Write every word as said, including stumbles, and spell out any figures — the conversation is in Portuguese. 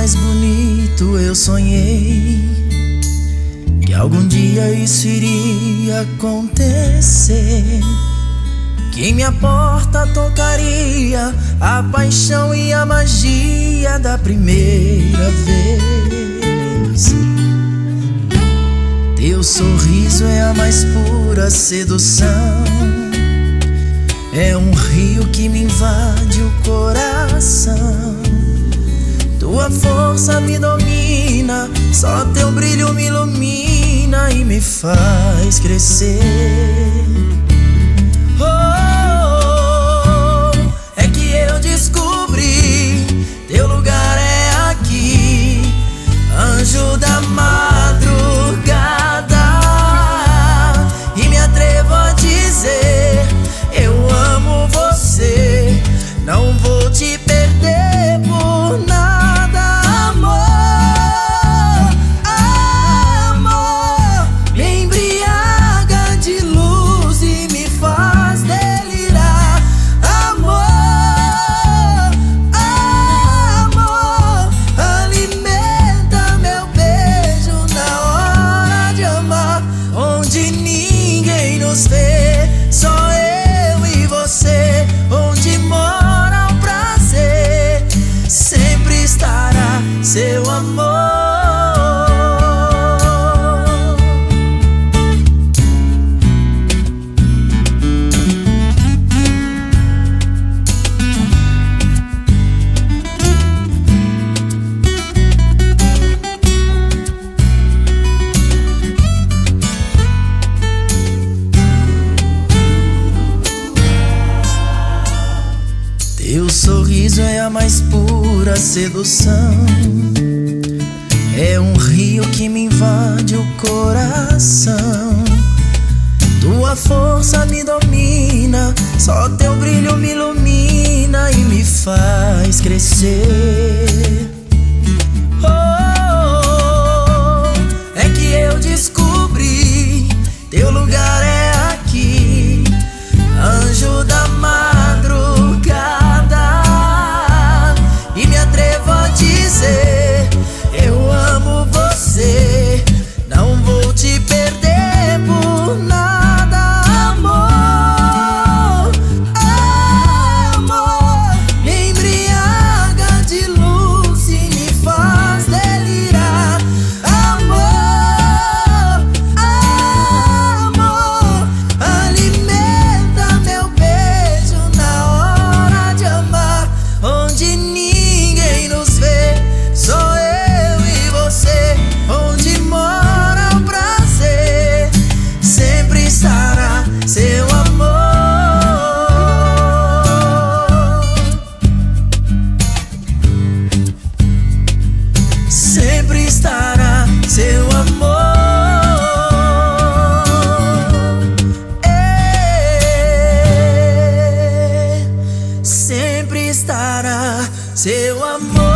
mais bonito eu sonhei que algum dia isso iria acontecer, que minha porta tocaria a paixão e a magia da primeira vez. Teu sorriso é a mais pura sedução, é um rio que me invade o coração. Tua força me domina, só teu brilho me ilumina e me faz crescer. Oh, é que eu descobri, teu lugar é aqui, anjo da madrugada, e me atrevo a dizer, eu amo você, não vou te perder por nada. Só eu e você, onde mora o prazer, sempre estará seu amor. Teu sorriso é a mais pura sedução, é um rio que me invade o coração. Tua força me domina, só teu brilho me ilumina e me faz crescer. Oh, é que eu descobri, teu lugar é aqui, anjo da madrugada. Eu amo você, não vou te perder por nada. Amor, amor, me embriaga de luz e me faz delirar. Amor, amor, alimenta meu beijo na hora de amar, onde ninguém nos vê. Sou eu e você, onde mora o prazer, sempre estará seu amor. Sempre estará seu amor. É, sempre estará seu amor.